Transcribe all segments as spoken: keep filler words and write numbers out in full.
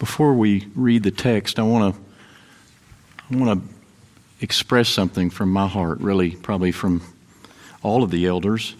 Before we read the text, I want to I want to express something from my heart, really, probably from all of the elders.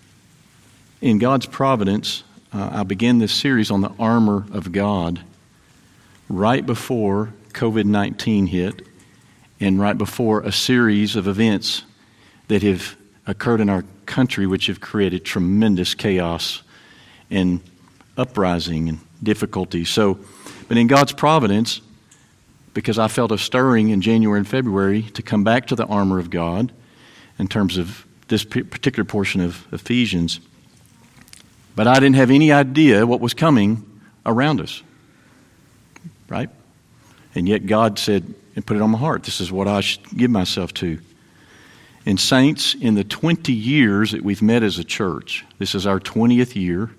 In God's providence, uh, I began this series on the armor of God right before covid nineteen hit and right before a series of events that have occurred in our country which have created tremendous chaos and uprising and difficulty. So, but in God's providence, because I felt a stirring in January and February to come back to the armor of God in terms of this particular portion of Ephesians, but I didn't have any idea what was coming around us, right? And yet God said and put it on my heart, this is what I should give myself to. And saints, in the twenty years that we've met as a church, this is our twentieth year,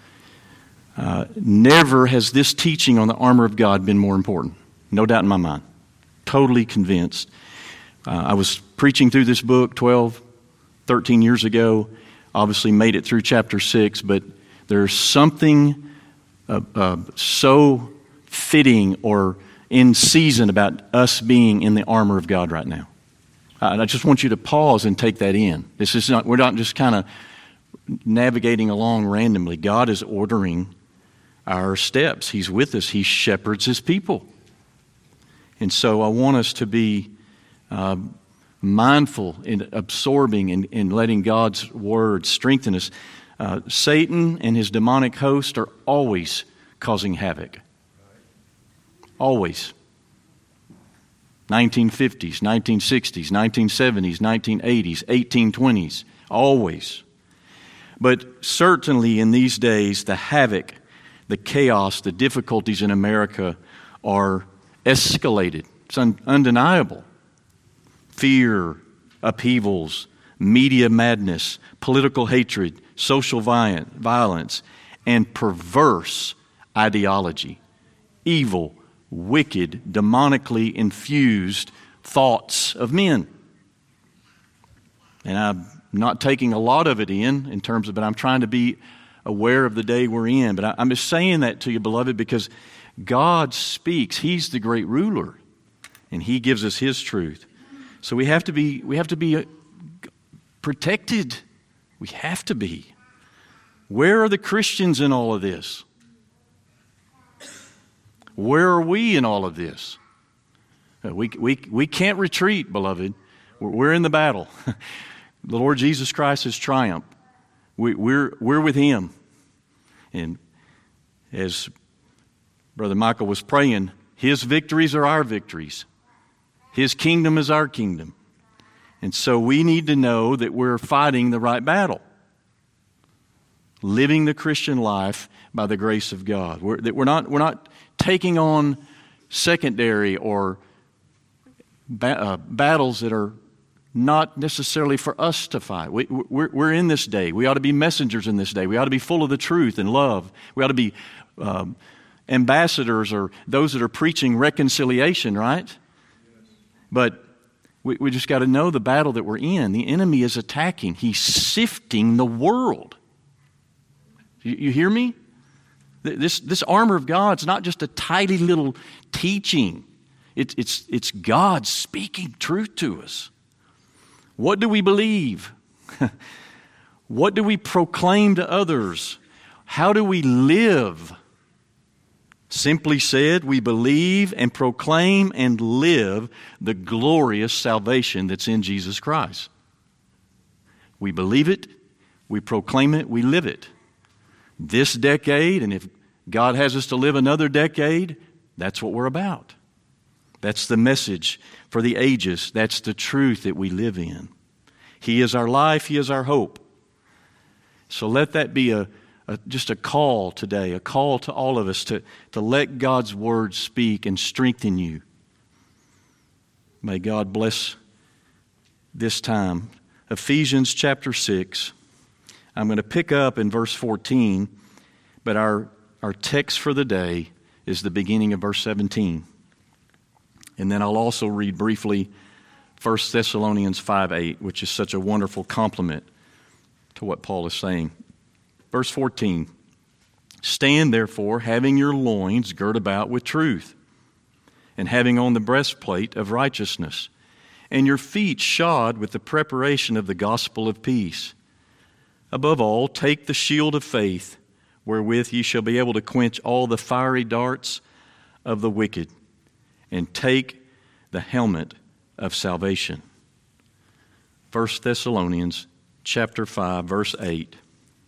uh, never has this teaching on the armor of God been more important. No doubt in my mind. Totally convinced. Uh, I was preaching through this book twelve, thirteen years ago. Obviously made it through chapter six, but there's something uh, uh, so fitting or in season about us being in the armor of God right now. Uh, and I just want you to pause and take that in. This is not, we're not just kind of navigating along randomly. God is ordering our steps. He's with us. He shepherds His people. And so I want us to be uh, mindful in absorbing and, and letting God's Word strengthen us. Uh, Satan and his demonic host are always causing havoc. Always. nineteen fifties, nineteen sixties, nineteen seventies, nineteen eighties, eighteen twenties. Always. But certainly in these days, the havoc, the chaos, the difficulties in America are escalated. It's un- undeniable. Fear, upheavals, media madness, political hatred, social violence, and perverse ideology. Evil, wicked, demonically infused thoughts of men. And I'm not taking a lot of it in, in terms of, but I'm trying to be aware of the day we're in. But I, I'm just saying that to you, beloved, because God speaks. He's the great ruler, and He gives us His truth. So we have to be we have to be protected. We have to be. Where are the Christians in all of this? Where are we in all of this? We we we can't retreat, beloved. We're, we're in the battle. The Lord Jesus Christ has triumphed. We, we're we're with Him, and as Brother Michael was praying, His victories are our victories. His kingdom is our kingdom. And so we need to know that we're fighting the right battle. Living the Christian life by the grace of God. We're, that we're not, we're not taking on secondary or ba- uh, battles that are not necessarily for us to fight. We, we're, we're in this day. We ought to be messengers in this day. We ought to be full of the truth and love. We ought to be um, ambassadors or those that are preaching reconciliation, right? Yes. But we, we just got to know the battle that we're in. The enemy is attacking. He's sifting the world. You, you hear me? This, this armor of God is not just a tidy little teaching. It, it's, it's God speaking truth to us. What do we believe? What do we proclaim to others? How do we live? Simply said, we believe and proclaim and live the glorious salvation that's in Jesus Christ. We believe it, we proclaim it, we live it. This decade, and if God has us to live another decade, that's what we're about. That's the message for the ages. That's the truth that we live in. He is our life. He is our hope. So let that be a, a just a call today, a call to all of us to, to let God's Word speak and strengthen you. May God bless this time. Ephesians chapter six. I'm going to pick up in verse fourteen, but our, our text for the day is the beginning of verse seventeen. And then I'll also read briefly First Thessalonians five eight, which is such a wonderful complement to what Paul is saying. Verse fourteen Stand therefore, having your loins girt about with truth, and having on the breastplate of righteousness, and your feet shod with the preparation of the gospel of peace. Above all, take the shield of faith, wherewith ye shall be able to quench all the fiery darts of the wicked, and take the helmet of salvation. First Thessalonians chapter five, verse eight.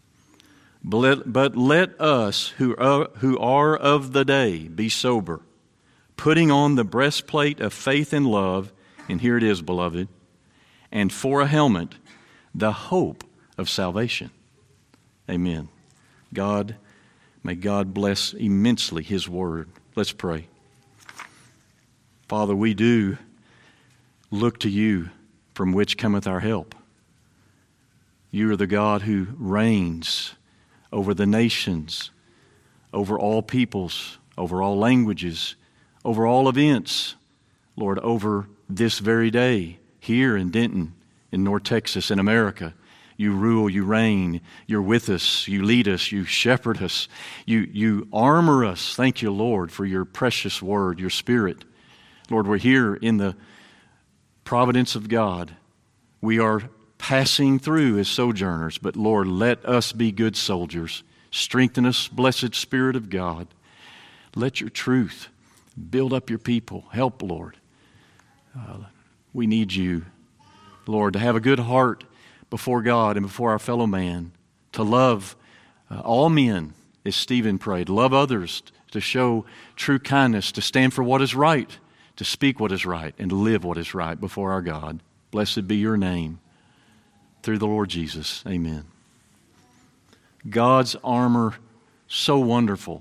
But let us who are, who are of the day be sober, putting on the breastplate of faith and love, and here it is, beloved, and for a helmet, the hope of salvation. Amen. God, may God bless immensely His word. Let's pray. Father, we do look to you, from which cometh our help. You are the God who reigns over the nations, over all peoples, over all languages, over all events, Lord, over this very day, here in Denton, in North Texas, in America. You rule, you reign, you're with us, you lead us, you shepherd us, you, you armor us. Thank you, Lord, for your precious word, your Spirit. Lord, we're here in the providence of God. We are passing through as sojourners, but Lord, let us be good soldiers. Strengthen us, blessed Spirit of God. Let your truth build up your people. Help, Lord. Uh, we need you, Lord, to have a good heart before God and before our fellow man, to love uh, all men, as Stephen prayed, love others, to show true kindness, to stand for what is right, to speak what is right, and to live what is right before our God. Blessed be your name. Through the Lord Jesus. Amen. God's armor, so wonderful,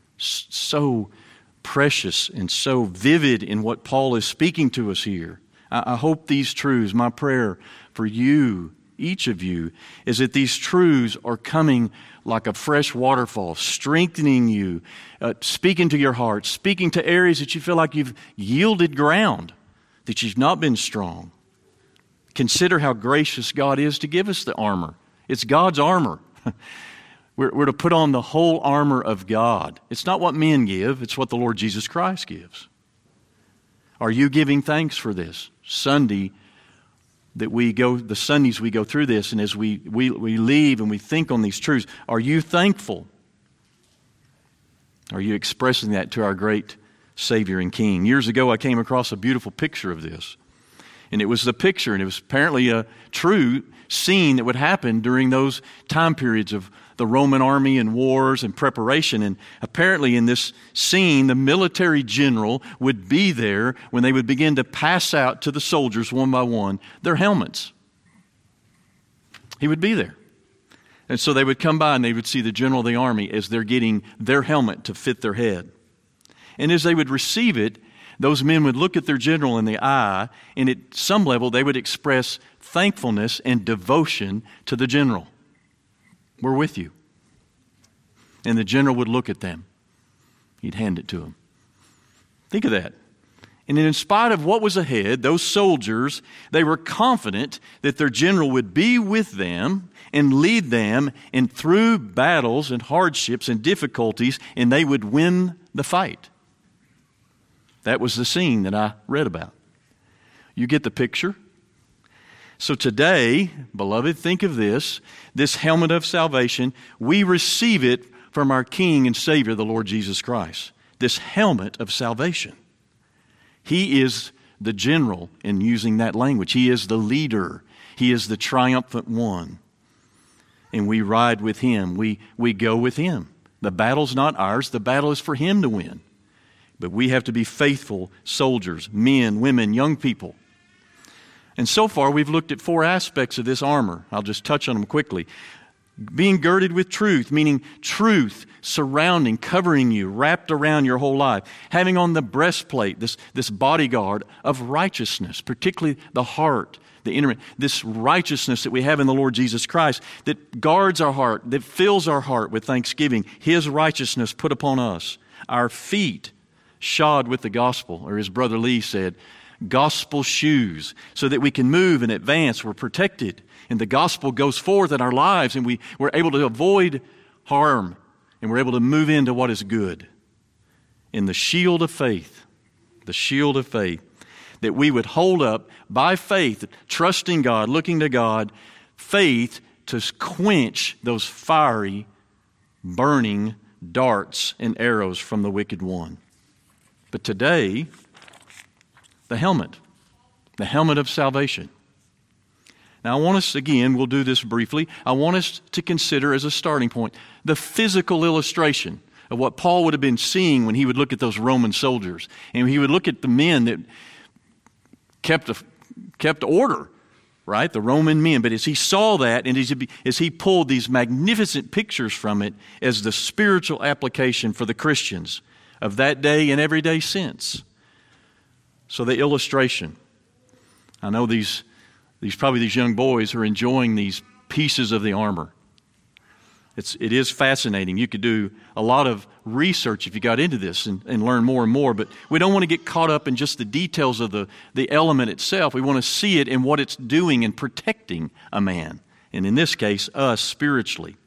so precious, and so vivid in what Paul is speaking to us here. I, I hope these truths, my prayer for you, each of you, is that these truths are coming like a fresh waterfall, strengthening you, uh, speaking to your heart, speaking to areas that you feel like you've yielded ground, that you've not been strong. Consider how gracious God is to give us the armor. It's God's armor. we're, we're to put on the whole armor of God. It's not what men give, it's what the Lord Jesus Christ gives. Are you giving thanks for this? Sunday, that we go, the Sundays we go through this, and as we, we, we leave and we think on these truths, are you thankful? Are you expressing that to our great Savior and King? Years ago, I came across a beautiful picture of this. And it was the picture, and it was apparently a true scene that would happen during those time periods of the Roman army and wars and preparation. And apparently in this scene, the military general would be there when they would begin to pass out to the soldiers one by one their helmets. He would be there. And so they would come by and they would see the general of the army as they're getting their helmet to fit their head. And as they would receive it, those men would look at their general in the eye, and at some level they would express thankfulness and devotion to the general. We're with you. And the general would look at them. He'd hand it to them. Think of that. And in spite of what was ahead, those soldiers, they were confident that their general would be with them and lead them and through battles and hardships and difficulties, and they would win the fight. That was the scene that I read about. You get the picture? So today, beloved, think of this, this helmet of salvation. We receive it from our King and Savior, the Lord Jesus Christ. This helmet of salvation. He is the general in using that language. He is the leader. He is the triumphant one. And we ride with Him. We, we go with Him. The battle's not ours. The battle is for Him to win. But we have to be faithful soldiers, men, women, young people. And so far, we've looked at four aspects of this armor. I'll just touch on them quickly. Being girded with truth, meaning truth surrounding, covering you, wrapped around your whole life. Having on the breastplate, this, this bodyguard of righteousness, particularly the heart, the inner, this righteousness that we have in the Lord Jesus Christ that guards our heart, that fills our heart with thanksgiving. His righteousness put upon us. Our feet shod with the gospel, or as Brother Lee said, gospel shoes, so that we can move and advance. We're protected, and the gospel goes forth in our lives, and we, we're able to avoid harm, and we're able to move into what is good. In the shield of faith, the shield of faith, that we would hold up by faith, trusting God, looking to God, faith to quench those fiery, burning darts and arrows from the wicked one. But today, the helmet, the helmet of salvation. Now I want us, again, we'll do this briefly, I want us to consider as a starting point the physical illustration of what Paul would have been seeing when he would look at those Roman soldiers. And he would look at the men that kept a, kept order, right? The Roman men. But as he saw that and as he, as he pulled these magnificent pictures from it as the spiritual application for the Christians of that day and every day since. So the illustration. I know these, these probably these young boys are enjoying these pieces of the armor. It's, it is fascinating. You could do a lot of research if you got into this and, and learn more and more, but we don't want to get caught up in just the details of the, the element itself. We want to see it in what it's doing in protecting a man, and in this case, us spiritually.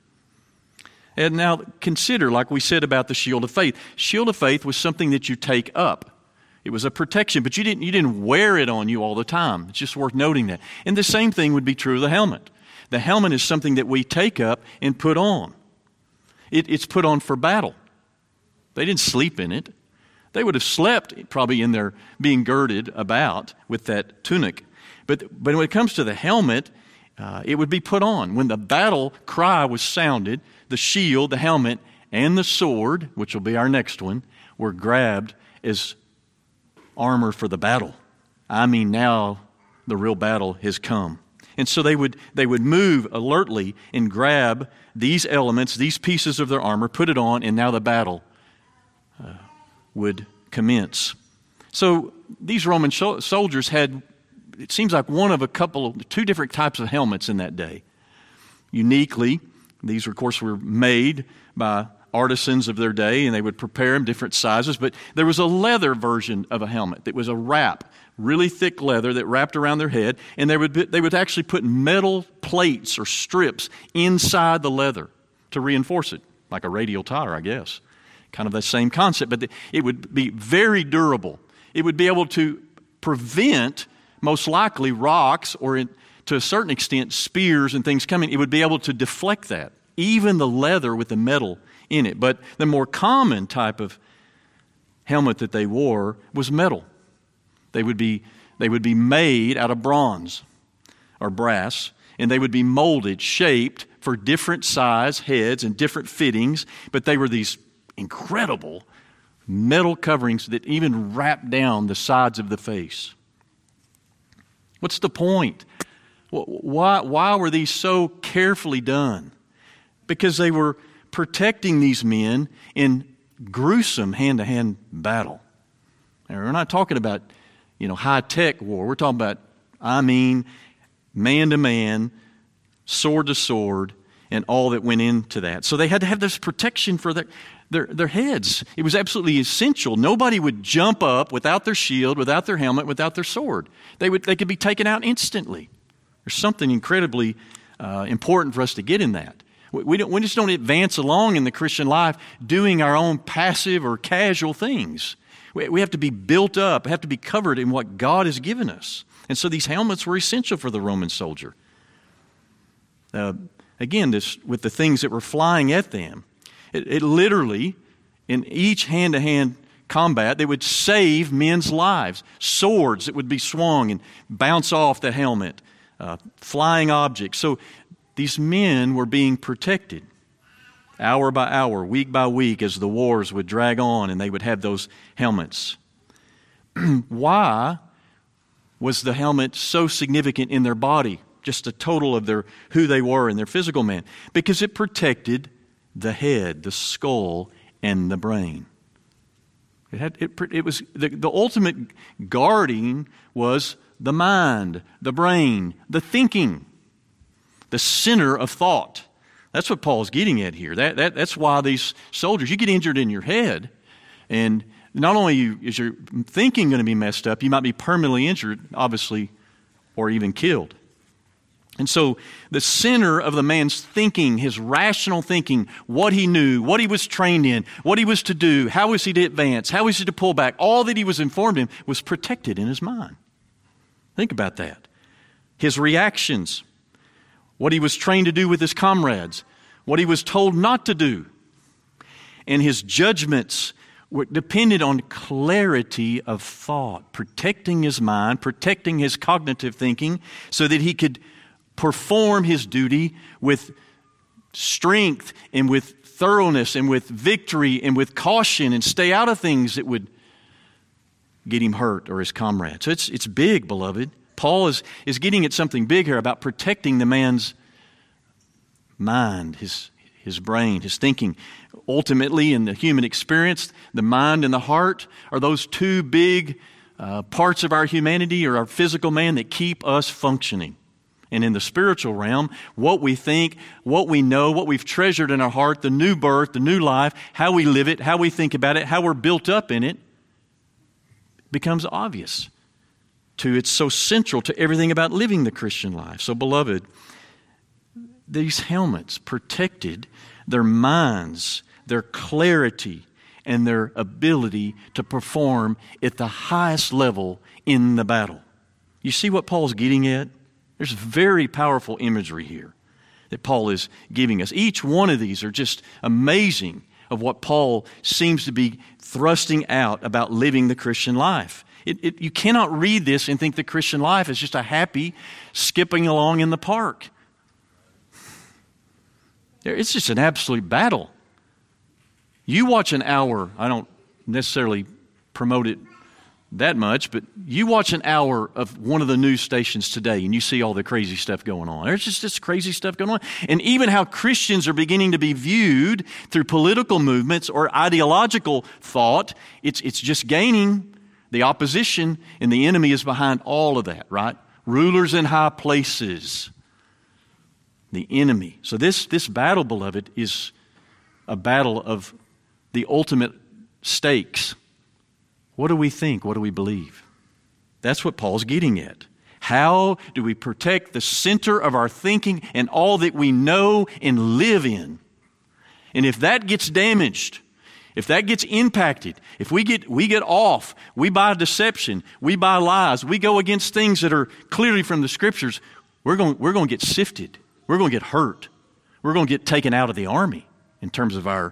And now consider, like we said about the shield of faith. Shield of faith was something that you take up. It was a protection, but you didn't, you didn't wear it on you all the time. It's just worth noting that. And the same thing would be true of the helmet. The helmet is something that we take up and put on. It, it's put on for battle. They didn't sleep in it. They would have slept probably in their being girded about with that tunic. But, but when it comes to the helmet, uh, it would be put on. When the battle cry was sounded, the shield, the helmet, and the sword, which will be our next one, were grabbed as armor for the battle. I mean, now the real battle has come. And so they would they would move alertly and grab these elements, these pieces of their armor, put it on, and now the battle uh, would commence. So these Roman sh- soldiers had, it seems like one of a couple, two different types of helmets in that day. Uniquely, these of course were made by artisans of their day, and they would prepare them different sizes, but there was a leather version of a helmet that was a wrap, really thick leather that wrapped around their head, and they would be, they would actually put metal plates or strips inside the leather to reinforce it, like a radial tire, I guess. Kind of the same concept, but the, it would be very durable. It would be able to prevent, most likely, rocks or, in, to a certain extent, spears and things coming. It would be able to deflect that, even the leather with the metal in it. But the more common type of helmet that they wore was metal. They would be they would be made out of bronze or brass, and they would be molded, shaped for different size heads and different fittings, but they were these incredible metal coverings that even wrapped down the sides of the face. What's the point? Why, why were these so carefully done? Because they were protecting these men in gruesome hand-to-hand battle. And we're not talking about, you know, high-tech war. We're talking about, I mean, man-to-man, sword-to-sword, and all that went into that. So they had to have this protection for their, their, their heads. It was absolutely essential. Nobody would jump up without their shield, without their helmet, without their sword. They would they could be taken out instantly. There's something incredibly uh, important for us to get in that. We, we, don't, we just don't advance along in the Christian life doing our own passive or casual things. We, we have to be built up, have to be covered in what God has given us. And so these helmets were essential for the Roman soldier. Uh, again, this with the things that were flying at them, it, it literally, in each hand-to-hand combat, they would save men's lives. Swords that would be swung and bounce off the helmet, uh, flying objects. So these men were being protected hour by hour, week by week, as the wars would drag on and they would have those helmets. Why was the helmet so significant in their body? Just a total of their who they were and their physical man. Because it protected the head, the skull, and the brain. It had it, it was the, the ultimate guarding was the mind, the brain, the thinking, the center of thought. That's what Paul's getting at here. That, that that's why these soldiers, you get injured in your head, and not only you, is your thinking going to be messed up, you might be permanently injured, obviously, or even killed. And so the center of the man's thinking, his rational thinking, what he knew, what he was trained in, what he was to do, how was he to advance, how was he to pull back, all that he was informed in was protected in his mind. Think about that. His reactions, what he was trained to do with his comrades, what he was told not to do, and his judgments were depended on clarity of thought, protecting his mind, protecting his cognitive thinking so that he could perform his duty with strength and with thoroughness and with victory and with caution and stay out of things that would get him hurt or his comrade. So it's it's big, beloved. Paul is, is getting at something big here about protecting the man's mind, his, his brain, his thinking. Ultimately, in the human experience, the mind and the heart are those two big uh, parts of our humanity or our physical man that keep us functioning. And in the spiritual realm, what we think, what we know, what we've treasured in our heart, the new birth, the new life, how we live it, how we think about it, how we're built up in it, becomes obvious to, it's so central to everything about living the Christian life. So, beloved, these helmets protected their minds, their clarity, and their ability to perform at the highest level in the battle. You see what Paul's getting at? There's very powerful imagery here that Paul is giving us. Each one of these are just amazing of what Paul seems to be thrusting out about living the Christian life. It, it, you cannot read this and think the Christian life is just a happy skipping along in the park. It's just an absolute battle. You watch an hour, I don't necessarily promote it that much, but you watch an hour of one of the news stations today and you see all the crazy stuff going on. There's just this crazy stuff going on. And even how Christians are beginning to be viewed through political movements or ideological thought, it's, it's just gaining. The opposition and the enemy is behind all of that, right? Rulers in high places. The enemy. So this, this battle, beloved, is a battle of the ultimate stakes. What do we think? What do we believe? That's what Paul's getting at. How do we protect the center of our thinking and all that we know and live in? And if that gets damaged, if that gets impacted, if we get we get off, we buy deception, we buy lies, we go against things that are clearly from the Scriptures, we're going we're going to get sifted. We're going to get hurt. We're going to get taken out of the army in terms of our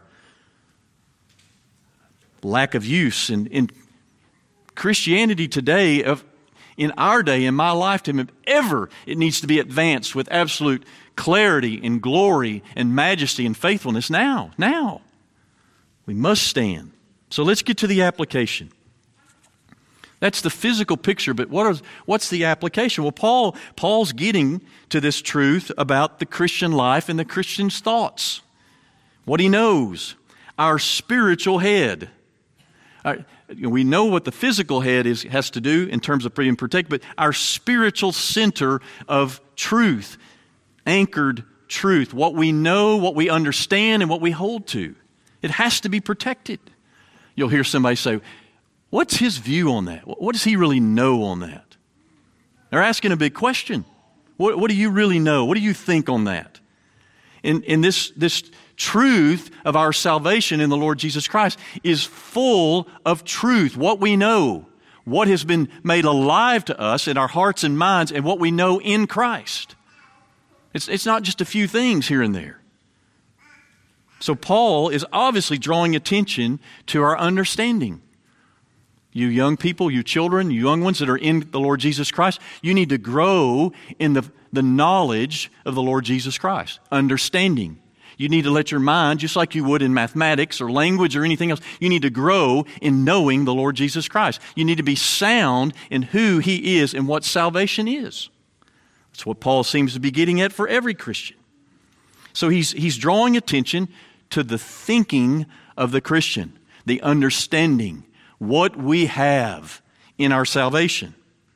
lack of use. And in Christianity today, of in our day, in my lifetime, if ever it needs to be advanced with absolute clarity and glory and majesty and faithfulness, now, now. We must stand. So let's get to the application. That's the physical picture, but what is, what's the application? Well, Paul, Paul's getting to this truth about the Christian life and the Christian's thoughts. What he knows, our spiritual head. Our, we know what the physical head is has to do in terms of being protected, but our spiritual center of truth, anchored truth, what we know, what we understand, and what we hold to. It has to be protected. You'll hear somebody say, what's his view on that? What does he really know on that? They're asking a big question. What, what do you really know? What do you think on that? And, and this, this truth of our salvation in the Lord Jesus Christ is full of truth. What we know, what has been made alive to us in our hearts and minds, and what we know in Christ. It's, it's not just a few things here and there. So Paul is obviously drawing attention to our understanding. You young people, you children, you young ones that are in the Lord Jesus Christ, you need to grow in the, the knowledge of the Lord Jesus Christ, understanding. You need to let your mind, just like you would in mathematics or language or anything else, you need to grow in knowing the Lord Jesus Christ. You need to be sound in who He is and what salvation is. That's what Paul seems to be getting at for every Christian. So he's, he's drawing attention to the thinking of the Christian, the understanding, what we have in our salvation.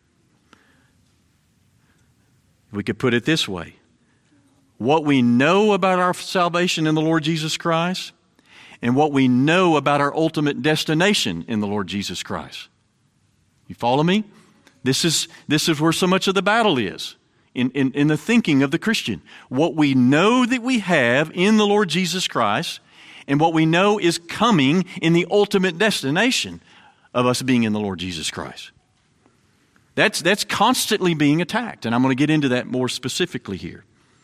We could put it this way. What we know about our salvation in the Lord Jesus Christ and what we know about our ultimate destination in the Lord Jesus Christ. You follow me? This is, this is where so much of the battle is. in, in, in the thinking of the Christian. What we know that we have in the Lord Jesus Christ and what we know is coming in the ultimate destination of us being in the Lord Jesus Christ. That's, that's constantly being attacked, and I'm going to get into that more specifically here.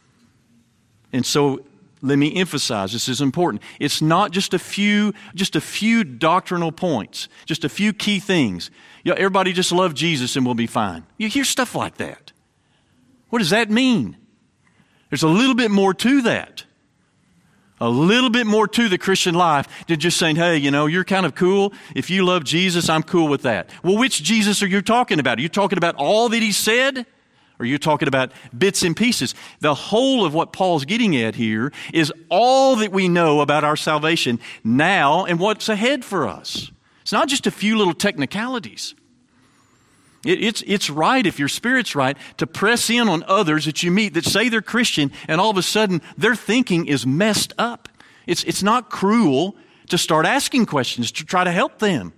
And so let me emphasize, this is important. It's not just a few, just a few doctrinal points, just a few key things. You know, everybody just love Jesus and we'll be fine. You hear stuff like that. What does that mean? There's a little bit more to that. A little bit more to the Christian life than just saying, hey, you know, you're kind of cool. If you love Jesus, I'm cool with that. Well, which Jesus are you talking about? Are you talking about all that he said? Or are you talking about bits and pieces? The whole of what Paul's getting at here is all that we know about our salvation now and what's ahead for us. It's not just a few little technicalities. It, it's, it's right, if your spirit's right, to press in on others that you meet that say they're Christian and all of a sudden their thinking is messed up. It's, it's not cruel to start asking questions to try to help them.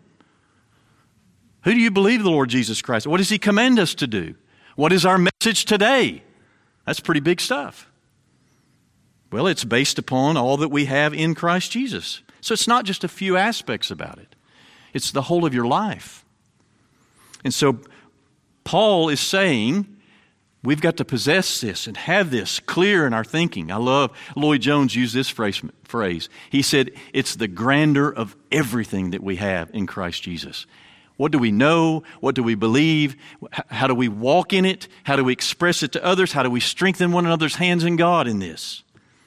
Who do you believe the Lord Jesus Christ? What does he command us to do? What is our message today? That's pretty big stuff. Well, it's based upon all that we have in Christ Jesus. So it's not just a few aspects about it. It's the whole of your life. And so Paul is saying we've got to possess this and have this clear in our thinking. I love Lloyd Jones used this phrase. phrase. He said it's the grandeur of everything that we have in Christ Jesus. What do we know? What do we believe? How do we walk in it? How do we express it to others? How do we strengthen one another's hands in God in this?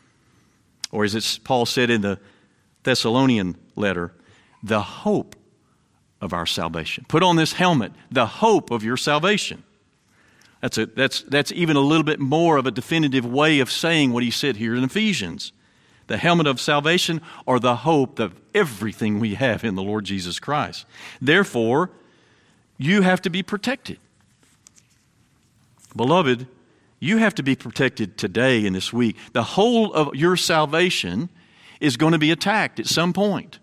Or as it's Paul said in the Thessalonian letter, the hope of our salvation. Put on this helmet, the hope of your salvation. That's a, that's, that's even a little bit more of a definitive way of saying what he said here in Ephesians. The helmet of salvation or the hope of everything we have in the Lord Jesus Christ. Therefore, you have to be protected. Beloved, you have to be protected today and this week. The whole of your salvation is going to be attacked at some point.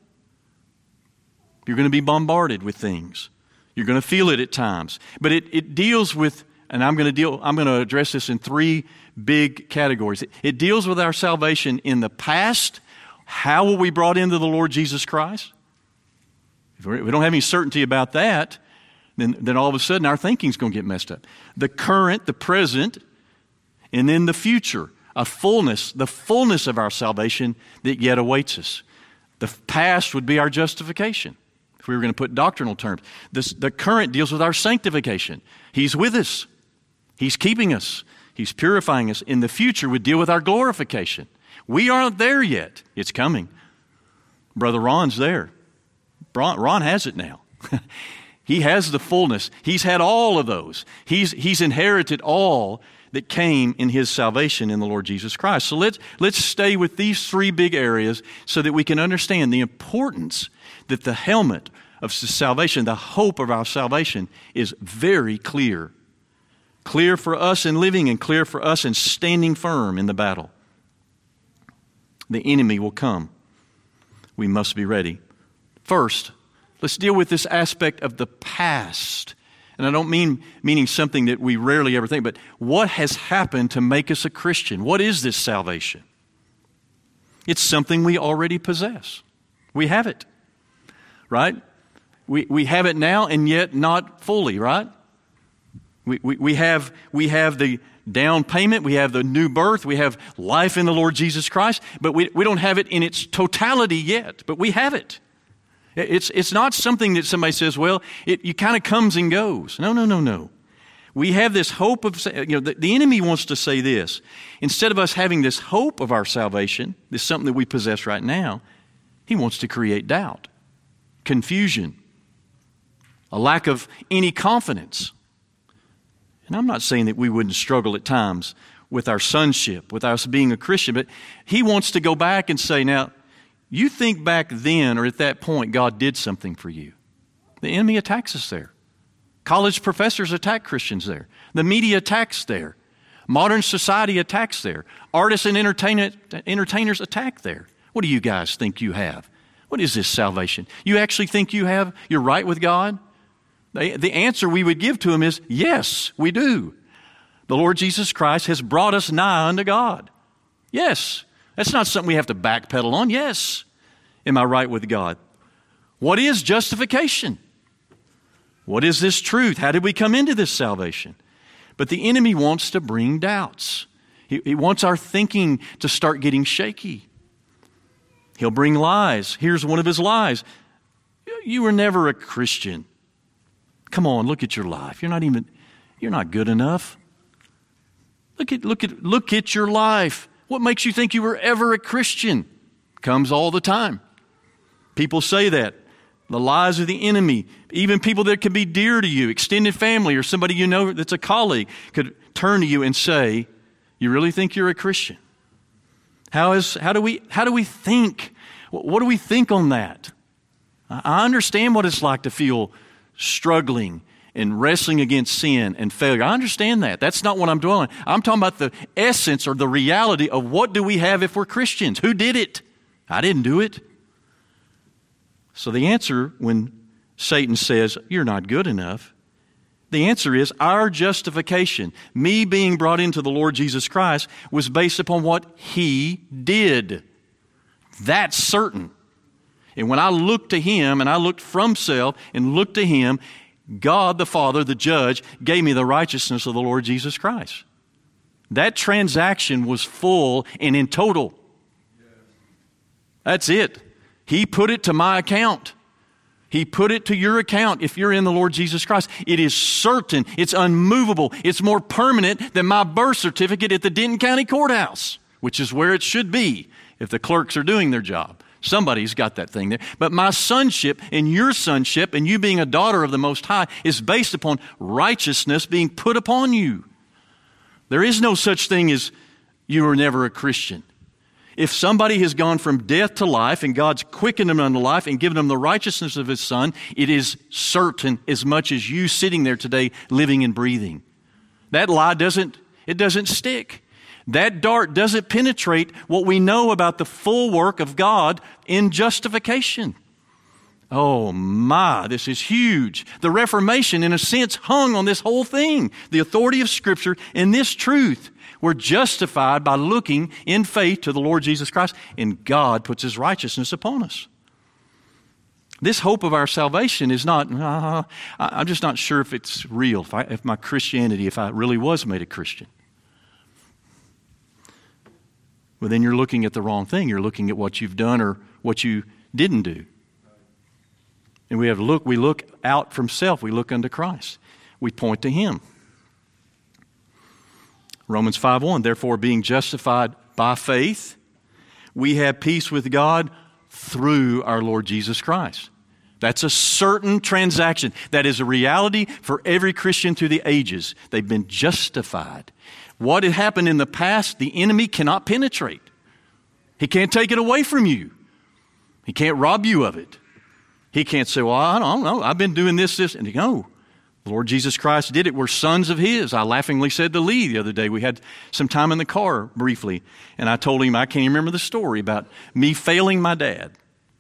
You're going to be bombarded with things. You're going to feel it at times. But it, it deals with, and I'm going to deal, I'm going to address this in three big categories. It, it deals with our salvation in the past. How were we brought into the Lord Jesus Christ? If we don't have any certainty about that, then, then all of a sudden our thinking's going to get messed up. The current, the present, and then the future. A fullness, the fullness of our salvation that yet awaits us. The past would be our justification, if we were going to put doctrinal terms. This, the current deals with our sanctification. He's with us. He's keeping us. He's purifying us. In the future would deal with our glorification. We aren't there yet. It's coming. Brother Ron's there. Ron, Ron has it now. He has the fullness. He's had all of those. He's, he's inherited all that came in his salvation in the Lord Jesus Christ. So let's, let's stay with these three big areas so that we can understand the importance that the helmet of salvation, the hope of our salvation, is very clear. Clear for us in living and clear for us in standing firm in the battle. The enemy will come. We must be ready. First, let's deal with this aspect of the past. And I don't mean meaning something that we rarely ever think, but what has happened to make us a Christian? What is this salvation? It's something we already possess. We have it, right? We we have it now and yet not fully, right? We, we, we have we have the down payment, we have the new birth, we have life in the Lord Jesus Christ, but we, we don't have it in its totality yet, but we have it. It's, it's not something that somebody says, well, it, it kind of comes and goes. No, no, no, no. We have this hope of, you know, the, the enemy wants to say this. Instead of us having this hope of our salvation, this is something that we possess right now, he wants to create doubt, confusion, a lack of any confidence. And I'm not saying that we wouldn't struggle at times with our sonship, with us being a Christian, but he wants to go back and say, now, you think back then or at that point God did something for you. The enemy attacks us there. College professors attack Christians there. The media attacks there. Modern society attacks there. Artists and entertain- entertainers attack there. What do you guys think you have? What is this salvation? You actually think you have, you're right with God? The, the answer we would give to him is, yes, we do. The Lord Jesus Christ has brought us nigh unto God. Yes. That's not something we have to backpedal on. Yes. Am I right with God? What is justification? What is this truth? How did we come into this salvation? But the enemy wants to bring doubts. He, he wants our thinking to start getting shaky. He'll bring lies. Here's one of his lies. You were never a Christian. Come on, look at your life. You're not even, you're not good enough. Look at, look at, look at your life. What makes you think you were ever a Christian? Comes all the time. People say that. The lies of the enemy. Even people that could be dear to you, extended family or somebody you know that's a colleague, could turn to you and say, you really think you're a Christian? How is, how do we, how do we think? What do we think on that? I understand what it's like to feel struggling and wrestling against sin and failure. I understand that. That's not what I'm dwelling. I'm talking about the essence or the reality of what do we have if we're Christians? Who did it? I didn't do it. So the answer when Satan says, you're not good enough, the answer is our justification, me being brought into the Lord Jesus Christ, was based upon what He did. That's certain. And when I looked to Him and I looked from self and looked to Him, God the Father, the judge, gave me the righteousness of the Lord Jesus Christ. That transaction was full and in total. That's it. He put it to my account. He put it to your account if you're in the Lord Jesus Christ. It is certain. It's unmovable. It's more permanent than my birth certificate at the Denton County Courthouse, which is where it should be if the clerks are doing their job. Somebody's got that thing there. But my sonship and your sonship and you being a daughter of the Most High is based upon righteousness being put upon you. There is no such thing as you were never a Christian. If somebody has gone from death to life and God's quickened them unto life and given them the righteousness of His Son, it is certain as much as you sitting there today living and breathing. That lie doesn't, it doesn't stick. That dart doesn't penetrate what we know about the full work of God in justification. Oh my, this is huge. The Reformation, in a sense, hung on this whole thing. The authority of Scripture and this truth. We're justified by looking in faith to the Lord Jesus Christ, and God puts His righteousness upon us. This hope of our salvation is not, uh, I'm just not sure if it's real, if, I, if my Christianity, if I really was made a Christian. Well, then you're looking at the wrong thing. You're looking at what you've done or what you didn't do. And we have to look, we look out from self. We look unto Christ. We point to Him. Romans five one, therefore being justified by faith, we have peace with God through our Lord Jesus Christ. That's a certain transaction. That is a reality for every Christian through the ages. They've been justified. What had happened in the past, the enemy cannot penetrate. He can't take it away from you. He can't rob you of it. He can't say, well, I don't know, I've been doing this, this, and you go. The Lord Jesus Christ did it. We're sons of His. I laughingly said to Lee the other day, we had some time in the car briefly, and I told him I can't even remember the story about me failing my dad.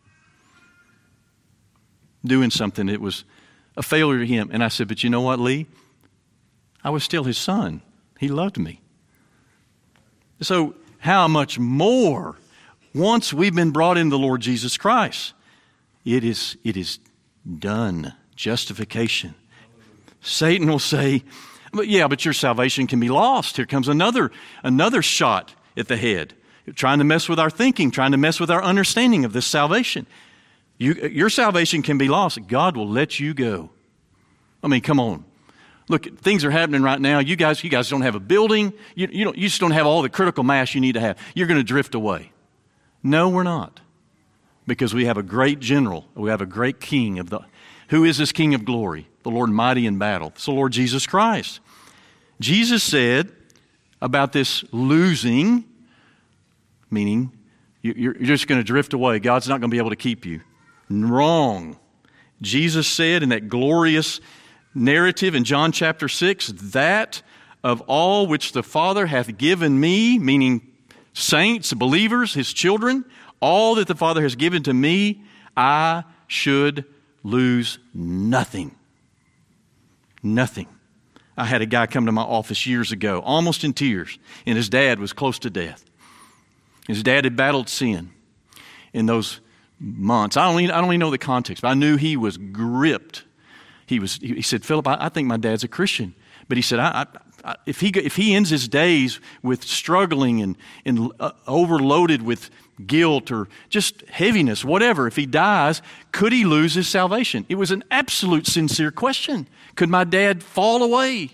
Doing something that was a failure to him. And I said, but you know what, Lee? I was still his son. He loved me. So how much more once we've been brought in the Lord Jesus Christ? It is, it is done. Justification. Satan will say, but yeah, but your salvation can be lost. Here comes another, another shot at the head, trying to mess with our thinking, trying to mess with our understanding of this salvation. You, your salvation can be lost. God will let you go. I mean, come on. Look, things are happening right now. You guys, you guys don't have a building. You, you, don't, you just don't have all the critical mass you need to have. You're going to drift away. No, we're not. Because we have a great general. We have a great king of the... Who is this King of glory? The Lord mighty in battle. It's the Lord Jesus Christ. Jesus said about this losing, meaning you're just going to drift away. God's not going to be able to keep you. Wrong. Jesus said in that glorious narrative in John chapter six, that of all which the Father hath given me, meaning saints, believers, His children, all that the Father has given to me, I should lose nothing. Nothing. I had a guy come to my office years ago, almost in tears, and his dad was close to death. His dad had battled sin in those months. I don't even, I don't even know the context, but I knew he was gripped. He was. He said, Philip, I, I think my dad's a Christian. But he said, I, I, if he if he ends his days with struggling and, and uh, overloaded with guilt or just heaviness, whatever, if he dies, could he lose his salvation? It was an absolute sincere question. Could my dad fall away?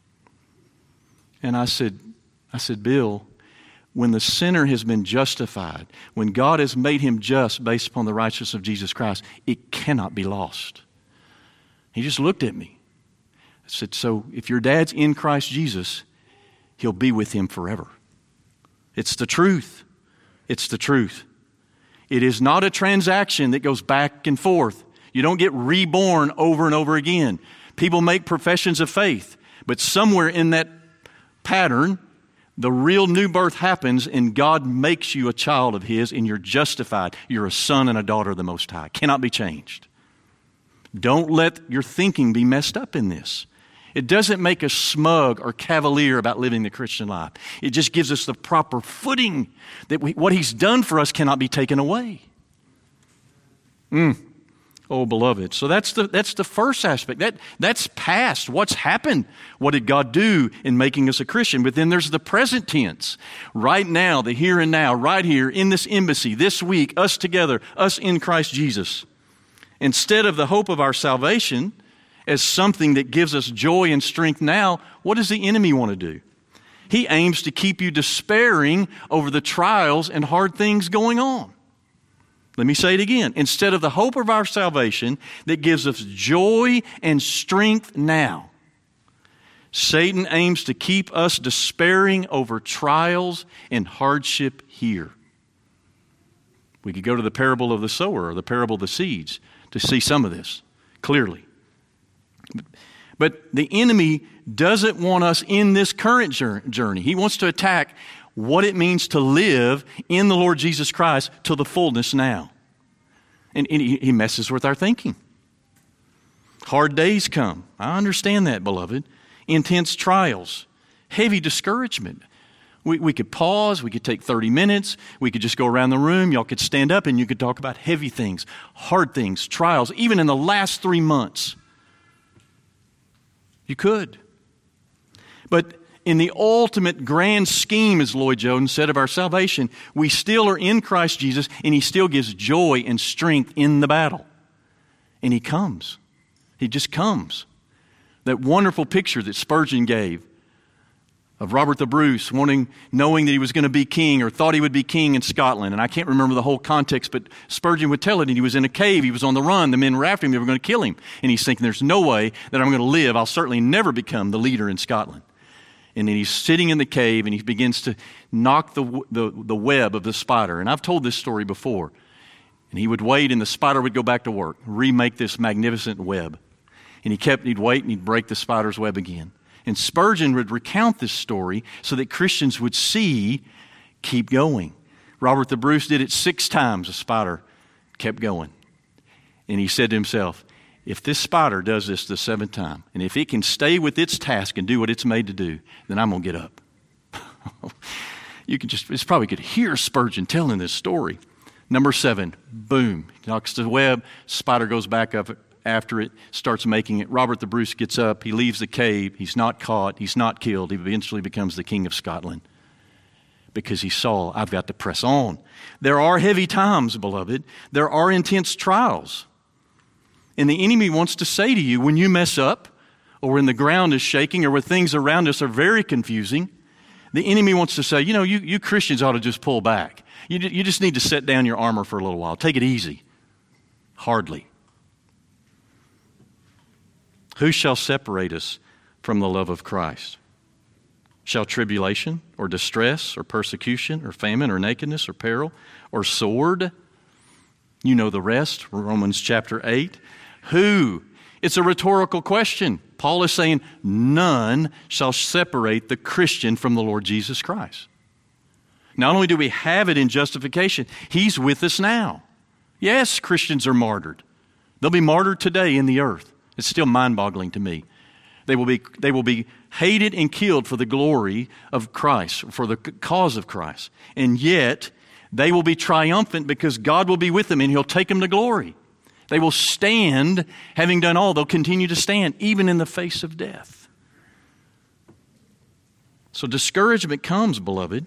And I said, I said, Bill, when the sinner has been justified, when God has made him just based upon the righteousness of Jesus Christ, it cannot be lost. He just looked at me. I said, so if your dad's in Christ Jesus, he'll be with him forever. It's the truth. It's the truth. It is not a transaction that goes back and forth. You don't get reborn over and over again. People make professions of faith, but somewhere in that pattern, the real new birth happens and God makes you a child of His and you're justified. You're a son and a daughter of the Most High. Cannot be changed. Don't let your thinking be messed up in this. It doesn't make us smug or cavalier about living the Christian life. It just gives us the proper footing that we, what He's done for us cannot be taken away. Mm. Oh, beloved. So that's the that's the first aspect. That that's past. What's happened? What did God do in making us a Christian? But then there's the present tense. Right now, the here and now, right here in this embassy, this week, us together, us in Christ Jesus. Instead of the hope of our salvation as something that gives us joy and strength now, what does the enemy want to do? He aims to keep you despairing over the trials and hard things going on. Let me say it again. Instead of the hope of our salvation that gives us joy and strength now, Satan aims to keep us despairing over trials and hardship here. We could go to the parable of the sower or the parable of the seeds to see some of this clearly. But the enemy doesn't want us in this current journey. He wants to attack what it means to live in the Lord Jesus Christ to the fullness now. And, and he, he messes with our thinking. Hard days come. I understand that, beloved. Intense trials. Heavy discouragement. We, we could pause. We could take thirty minutes. We could just go around the room. Y'all could stand up and you could talk about heavy things, hard things, trials, even in the last three months. You could. But in the ultimate grand scheme, as Lloyd Jones said, of our salvation, we still are in Christ Jesus, and He still gives joy and strength in the battle. And He comes. He just comes. That wonderful picture that Spurgeon gave of Robert the Bruce wanting, knowing that he was going to be king or thought he would be king in Scotland. And I can't remember the whole context, but Spurgeon would tell it. And he was in a cave. He was on the run. The men were after him. They were going to kill him. And he's thinking, there's no way that I'm going to live. I'll certainly never become the leader in Scotland. And then he's sitting in the cave and he begins to knock the, the, the web of the spider. And I've told this story before. And he would wait and the spider would go back to work, remake this magnificent web. And he kept, he'd wait and he'd break the spider's web again. And Spurgeon would recount this story so that Christians would see, keep going. Robert the Bruce did it six times. The spider kept going. And he said to himself, if this spider does this the seventh time, and if it can stay with its task and do what it's made to do, then I'm going to get up. You can just, it's probably could hear Spurgeon telling this story. Number seven, boom. He knocks the web, spider goes back up after it, starts making it. Robert the Bruce gets up, he leaves the cave, he's not caught, he's not killed, he eventually becomes the king of Scotland. Because he saw, I've got to press on. There are heavy times, beloved. There are intense trials. And the enemy wants to say to you, when you mess up, or when the ground is shaking, or when things around us are very confusing, the enemy wants to say, you know, you, you Christians ought to just pull back. You, you just need to set down your armor for a little while. Take it easy. Hardly. Who shall separate us from the love of Christ? Shall tribulation, or distress, or persecution, or famine, or nakedness, or peril, or sword? You know the rest, Romans chapter eight. Who? It's a rhetorical question. Paul is saying, none shall separate the Christian from the Lord Jesus Christ. Not only do we have it in justification, He's with us now. Yes, Christians are martyred. They'll be martyred today in the earth. It's still mind-boggling to me They will be, they will be hated and killed for the glory of Christ, for the cause of Christ. And yet, they will be triumphant because God will be with them and He'll take them to glory. They will stand, having done all, they'll continue to stand, even in the face of death. So discouragement comes, beloved.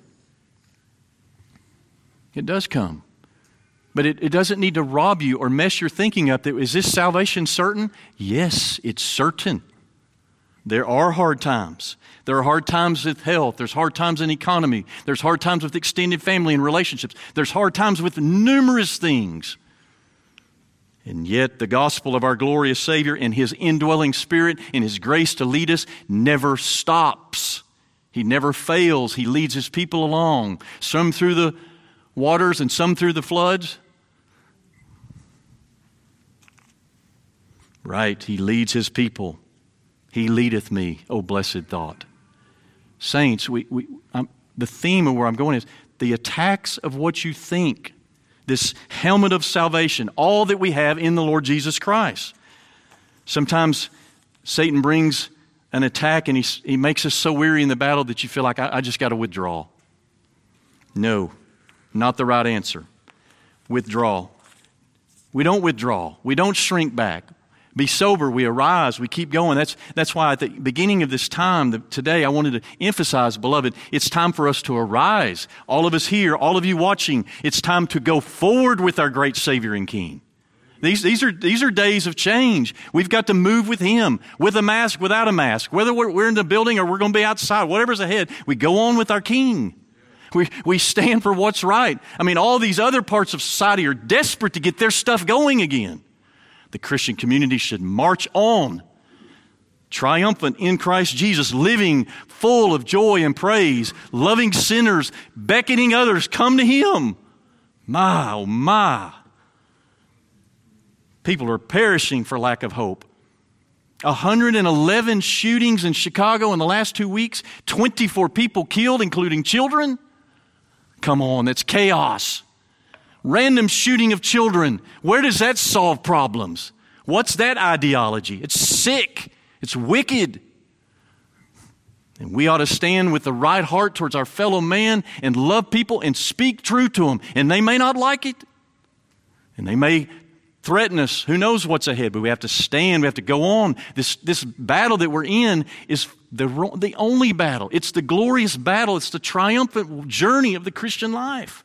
It does come. But it, it doesn't need to rob you or mess your thinking up. That, is this salvation certain? Yes, it's certain. There are hard times. There are hard times with health. There's hard times in economy. There's hard times with extended family and relationships. There's hard times with numerous things. And yet the gospel of our glorious Savior and His indwelling Spirit and His grace to lead us never stops. He never fails. He leads His people along, some through the waters and some through the floods. Right, He leads His people. He leadeth me, oh blessed thought. Saints, we, we, I'm, the theme of where I'm going is the attacks of what you think. This helmet of salvation, all that we have in the Lord Jesus Christ. Sometimes Satan brings an attack and he, he makes us so weary in the battle that you feel like, I, I just got to withdraw. No, not the right answer. Withdraw. We don't withdraw. We don't shrink back. Be sober, we arise, we keep going. That's, that's why at the beginning of this time, the, today, I wanted to emphasize, beloved, it's time for us to arise. All of us here, all of you watching, it's time to go forward with our great Savior and King. These, these, are, these are days of change. We've got to move with Him, with a mask, without a mask. Whether we're, we're in the building or we're going to be outside, whatever's ahead, we go on with our King. We, we stand for what's right. I mean, all these other parts of society are desperate to get their stuff going again. The Christian community should march on, triumphant in Christ Jesus, living full of joy and praise, loving sinners, beckoning others, come to Him. My, oh my. People are perishing for lack of hope. one hundred eleven shootings in Chicago in the last two weeks, twenty-four people killed, including children. Come on, that's chaos. Random shooting of children. Where does that solve problems? What's that ideology? It's sick. It's wicked. And we ought to stand with the right heart towards our fellow man and love people and speak truth to them. And they may not like it. And they may threaten us. Who knows what's ahead? But we have to stand. We have to go on. This, this battle that we're in is the, the only battle. It's the glorious battle. It's the triumphant journey of the Christian life.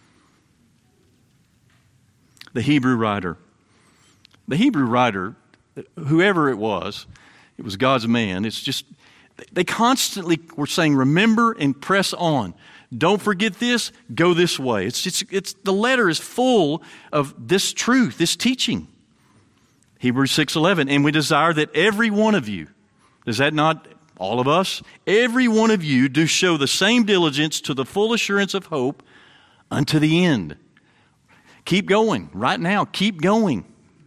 The Hebrew writer. The Hebrew writer, whoever it was, it was God's man. It's just, they constantly were saying, remember and press on. Don't forget this, go this way. It's, it's, it's, the letter is full of this truth, this teaching. Hebrews six eleven, and we desire that every one of you, is that not all of us? Every one of you do show the same diligence to the full assurance of hope unto the end. Keep going. Right now, keep going.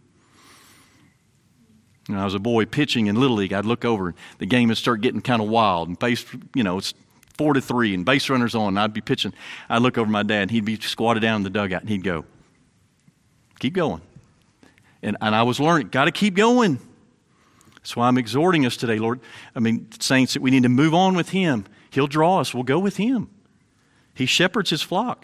When I was a boy pitching in Little League, I'd look over, the game would start getting kind of wild. And base, you know, it's four to three, and base runners on, and I'd be pitching. I'd look over my dad, and he'd be squatted down in the dugout, and he'd go, keep going. And, and I was learning, got to keep going. That's why I'm exhorting us today, Lord. I mean, saints, that we need to move on with Him. He'll draw us. We'll go with Him. He shepherds His flock.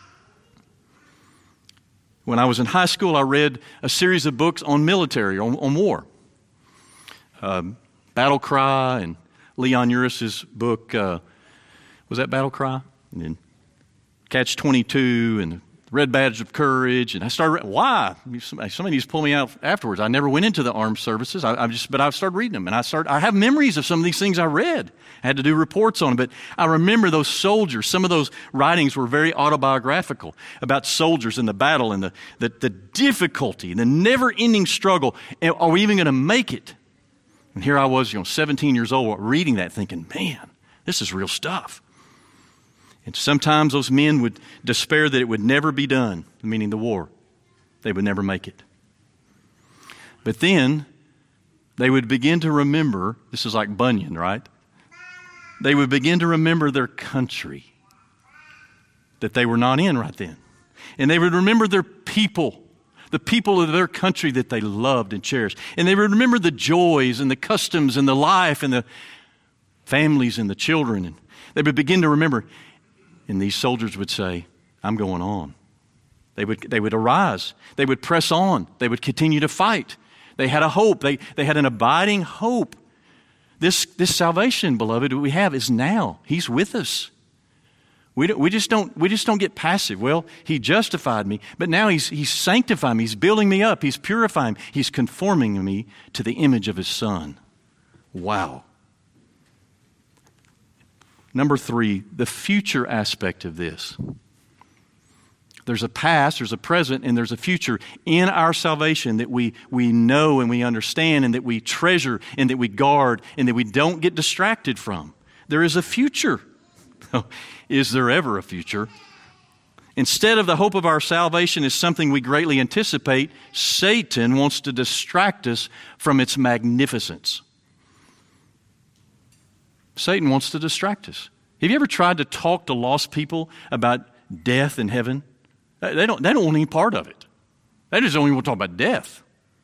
When I was in high school, I read a series of books on military, on, on war. Um, Battle Cry and Leon Uris's book, uh, was that Battle Cry? And then Catch twenty-two and Red Badge of Courage. And I started, why? Somebody, somebody used to pull me out afterwards. I never went into the armed services, I, I just, but I started reading them. And I started, I have memories of some of these things I read. I had to do reports on them. But I remember those soldiers. Some of those writings were very autobiographical about soldiers in the battle and the, the, the difficulty, the never-ending struggle. And are we even going to make it? And here I was, you know, seventeen years old, reading that thinking, man, this is real stuff. And sometimes those men would despair that it would never be done, meaning the war. They would never make it. But then they would begin to remember, this is like Bunyan, right? They would begin to remember their country that they were not in right then. And they would remember their people, the people of their country that they loved and cherished. And they would remember the joys and the customs and the life and the families and the children. And they would begin to remember. And these soldiers would say, I'm going on. They would, they would arise. They would press on. They would continue to fight. They had a hope. They, they had an abiding hope. This, this salvation, beloved, we have is now. He's with us. We, don't, we, just don't, we just don't get passive. Well, He justified me, but now He's, he's sanctifying me. He's building me up. He's purifying me. He's conforming me to the image of His Son. Wow. Number three, the future aspect of this. There's a past, there's a present, and there's a future in our salvation that we, we know and we understand and that we treasure and that we guard and that we don't get distracted from. There is a future. Is there ever a future? Instead of the hope of our salvation is something we greatly anticipate, Satan wants to distract us from its magnificence. Satan wants to distract us. Have you ever tried to talk to lost people about death in heaven? They don't, they don't want any part of it. They just don't even want to talk about death.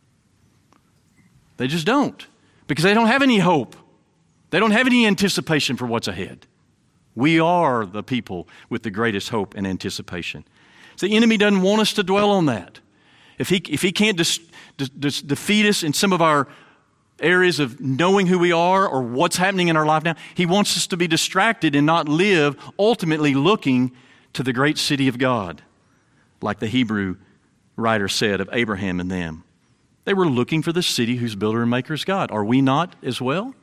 They just don't. Because they don't have any hope. They don't have any anticipation for what's ahead. We are the people with the greatest hope and anticipation. So the enemy doesn't want us to dwell on that. If he, if he can't dis, dis, defeat us in some of our areas of knowing who we are or what's happening in our life now, he wants us to be distracted and not live ultimately looking to the great city of God. Like the Hebrew writer said of Abraham and them. They were looking for the city whose builder and maker is God. Are we not as well?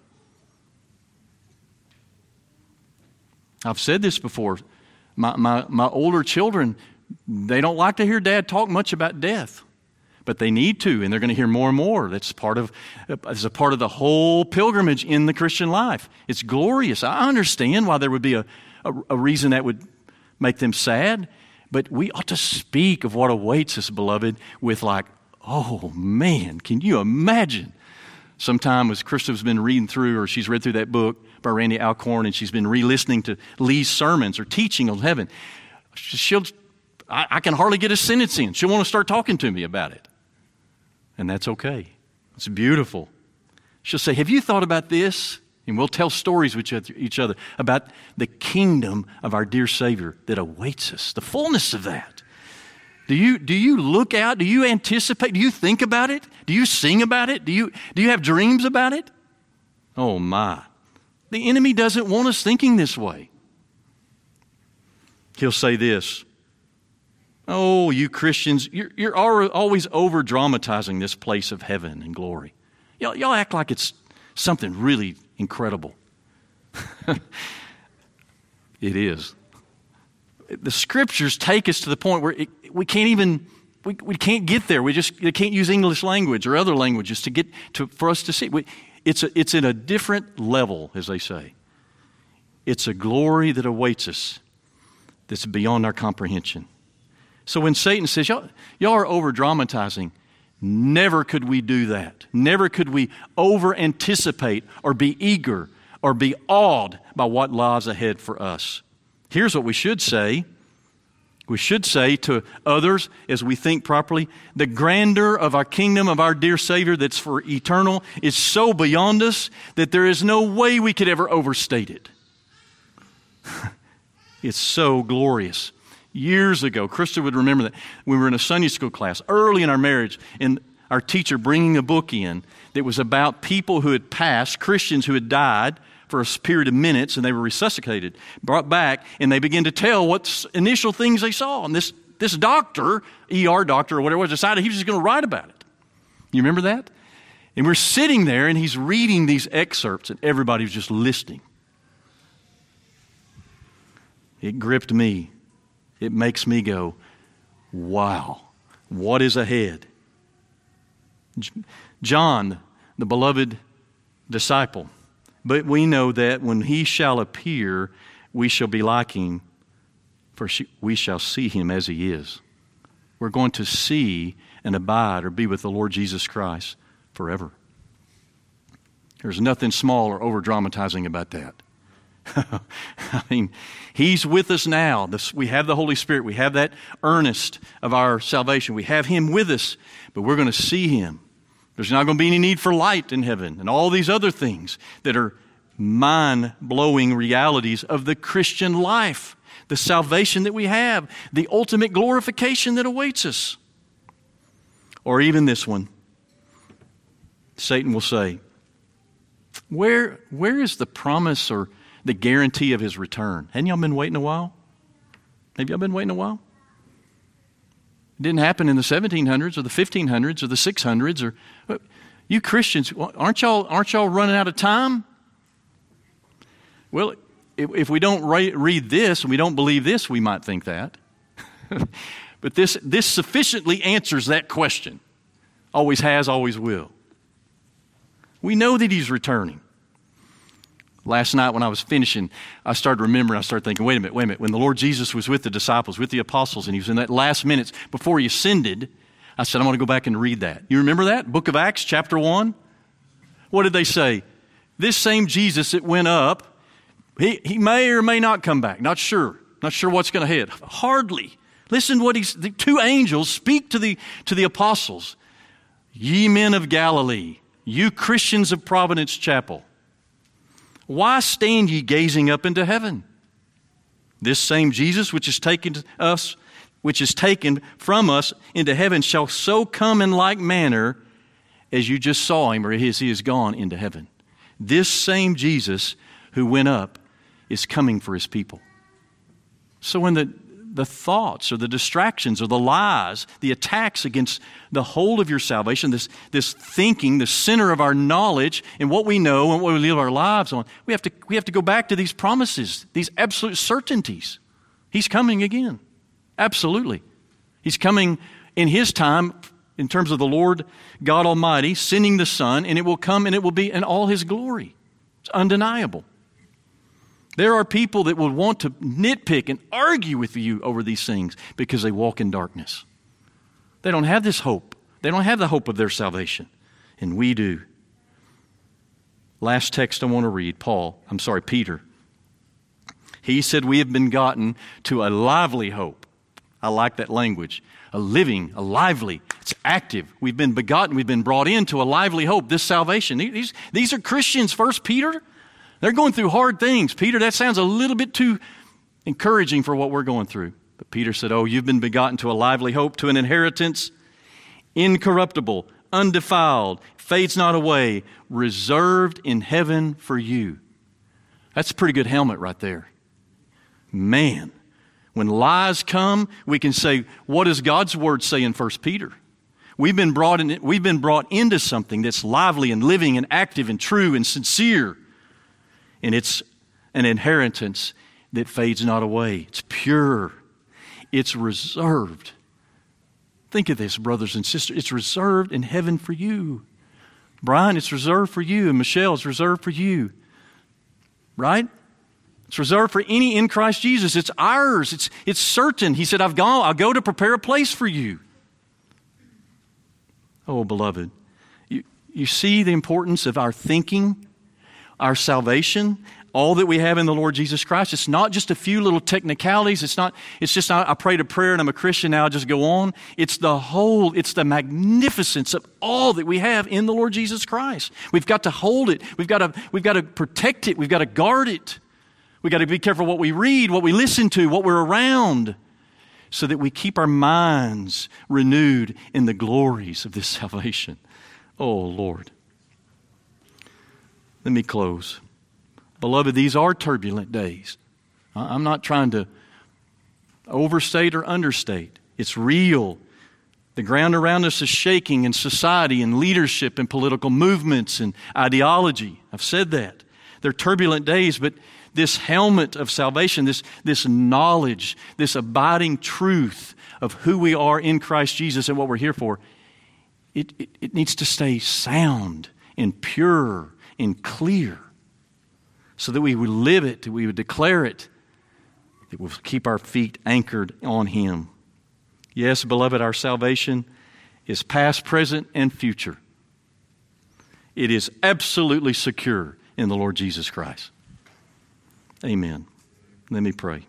I've said this before. My, my, my older children, they don't like to hear Dad talk much about death. But they need to, and they're going to hear more and more. That's part of, it's a part of the whole pilgrimage in the Christian life. It's glorious. I understand why there would be a, a, a reason that would make them sad. But we ought to speak of what awaits us, beloved, with like, oh man, can you imagine? Sometime as Krista's been reading through, or she's read through that book by Randy Alcorn, and she's been re-listening to Lee's sermons or teaching on heaven, she'll, I, I can hardly get a sentence in. She'll want to start talking to me about it. And that's okay. It's beautiful. She'll say, have you thought about this? And we'll tell stories with each other about the kingdom of our dear Savior that awaits us, the fullness of that. Do you, do you look out? Do you anticipate? Do you think about it? Do you sing about it? Do you, do you have dreams about it? Oh my. The enemy doesn't want us thinking this way. He'll say this. Oh, you Christians, you're, you're always over-dramatizing this place of heaven and glory. Y'all, y'all act like it's something really incredible. It is. The Scriptures take us to the point where it, we can't even, we, we can't get there. We just we can't use English language or other languages to get to for us to see. We, it's, a, it's in a different level, as they say. It's a glory that awaits us that's beyond our comprehension. So when Satan says, y'all, y'all are over-dramatizing, never could we do that. Never could we over-anticipate or be eager or be awed by what lies ahead for us. Here's what we should say. We should say to others as we think properly, the grandeur of our kingdom, of our dear Savior that's for eternal, is so beyond us that there is no way we could ever overstate it. It's so glorious. Years ago, Krista would remember that we were in a Sunday school class early in our marriage, and our teacher bringing a book in that was about people who had passed, Christians who had died for a period of minutes, and they were resuscitated, brought back, and they began to tell what initial things they saw. And this, this doctor, E R doctor or whatever it was, decided he was just going to write about it. You remember that? And we're sitting there, and he's reading these excerpts, and everybody was just listening. It gripped me. It makes me go, wow, what is ahead? John, the beloved disciple, but we know that when he shall appear, we shall be like him, for we shall see him as he is. We're going to see and abide or be with the Lord Jesus Christ forever. There's nothing small or over-dramatizing about that. I mean, He's with us now. This, we have the Holy Spirit. We have that earnest of our salvation. We have Him with us, but we're going to see Him. There's not going to be any need for light in heaven and all these other things that are mind-blowing realities of the Christian life, the salvation that we have, the ultimate glorification that awaits us. Or even this one, Satan will say, where, where is the promise or the guarantee of His return? Hadn't y'all been waiting a while? Have y'all been waiting a while? It didn't happen in the seventeen hundreds or the fifteen hundreds or the six hundreds. Or you Christians, aren't y'all, aren't y'all running out of time? Well, if, if we don't re- read this and we don't believe this, we might think that. But this, this sufficiently answers that question. Always has, always will. We know that He's returning. Last night when I was finishing, I started remembering, I started thinking, wait a minute, wait a minute. When the Lord Jesus was with the disciples, with the apostles, and He was in that last minutes before He ascended, I said, I'm going to go back and read that. You remember that? Book of Acts, chapter one? What did they say? This same Jesus that went up, he, he may or may not come back. Not sure. Not sure what's going to hit. Hardly. Listen to what he's, the two angels speak to the, to the apostles. Ye men of Galilee, you Christians of Providence Chapel, why stand ye gazing up into heaven? This same Jesus which is taken to us, which is taken from us into heaven, shall so come in like manner as you just saw Him, or as He is gone into heaven. This same Jesus who went up is coming for His people. So when the the thoughts or the distractions or the lies, the attacks against the whole of your salvation, this, this thinking, the center of our knowledge and what we know and what we live our lives on, we have to, we have to go back to these promises, these absolute certainties. He's coming again. Absolutely. He's coming in His time in terms of the Lord God Almighty sending the Son, and it will come and it will be in all His glory. It's undeniable. There are people that would want to nitpick and argue with you over these things because they walk in darkness. They don't have this hope. They don't have the hope of their salvation. And we do. Last text I want to read, Paul, I'm sorry, Peter. He said we have been gotten to a lively hope. I like that language. A living, a lively, it's active. We've been begotten, we've been brought into a lively hope, this salvation. These, these are Christians, First Peter. They're going through hard things. Peter, that sounds a little bit too encouraging for what we're going through. But Peter said, oh, you've been begotten to a lively hope, to an inheritance, incorruptible, undefiled, fades not away, reserved in heaven for you. That's a pretty good helmet right there. Man, when lies come, we can say, what does God's Word say in First Peter? We've been brought in, we've been brought into something that's lively and living and active and true and sincere. And it's an inheritance that fades not away. It's pure. It's reserved. Think of this, brothers and sisters. It's reserved in heaven for you. Brian, it's reserved for you. And Michelle, it's reserved for you. Right? It's reserved for any in Christ Jesus. It's ours. It's, it's certain. He said, I've gone, I'll go to prepare a place for you. Oh, beloved, you, you see the importance of our thinking, our salvation, all that we have in the Lord Jesus Christ. It's not just a few little technicalities. It's not, it's just not, I prayed a prayer and I'm a Christian now, I just go on. It's the whole, it's the magnificence of all that we have in the Lord Jesus Christ. We've got to hold it. We've got to, we've got to protect it. We've got to guard it. We've got to be careful what we read, what we listen to, what we're around, so that we keep our minds renewed in the glories of this salvation. Oh, Lord. Let me close. Beloved, these are turbulent days. I'm not trying to overstate or understate. It's real. The ground around us is shaking in society and leadership and political movements and ideology. I've said that. They're turbulent days, but this helmet of salvation, this, this knowledge, this abiding truth of who we are in Christ Jesus and what we're here for, it, it, it needs to stay sound and pure and clear, so that we would live it, that we would declare it, that we'll keep our feet anchored on Him. Yes, beloved, our salvation is past, present, and future. It is absolutely secure in the Lord Jesus Christ. Amen. Let me pray.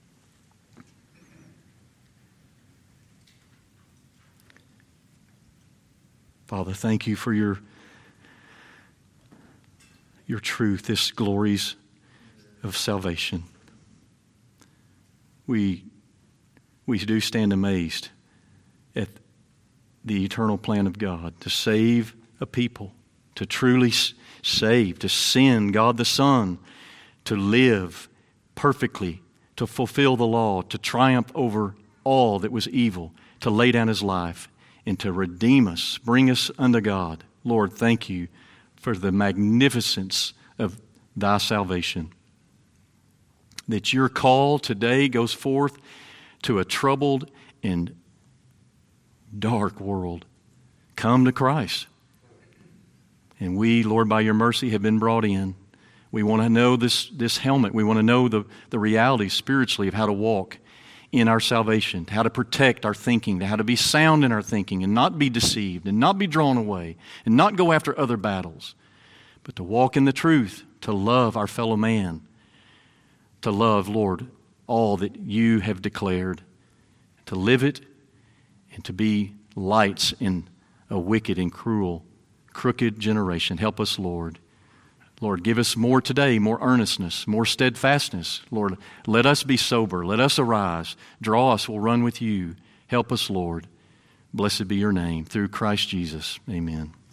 Father, thank you for your, your truth, this glories of salvation. We, we do stand amazed at the eternal plan of God to save a people, to truly save, to send God the Son, to live perfectly, to fulfill the law, to triumph over all that was evil, to lay down His life, and to redeem us, bring us unto God. Lord, thank you for the magnificence of thy salvation. That your call today goes forth to a troubled and dark world. Come to Christ. And we, Lord, by your mercy have been brought in. We want to know this, this helmet. We want to know the, the reality spiritually of how to walk in our salvation, how to protect our thinking, how to be sound in our thinking and not be deceived and not be drawn away and not go after other battles, but to walk in the truth, to love our fellow man, to love, Lord, all that you have declared, to live it and to be lights in a wicked and cruel, crooked generation. Help us, Lord. Lord, give us more today, more earnestness, more steadfastness. Lord, let us be sober. Let us arise. Draw us. We'll run with you. Help us, Lord. Blessed be your name. Through Christ Jesus. Amen.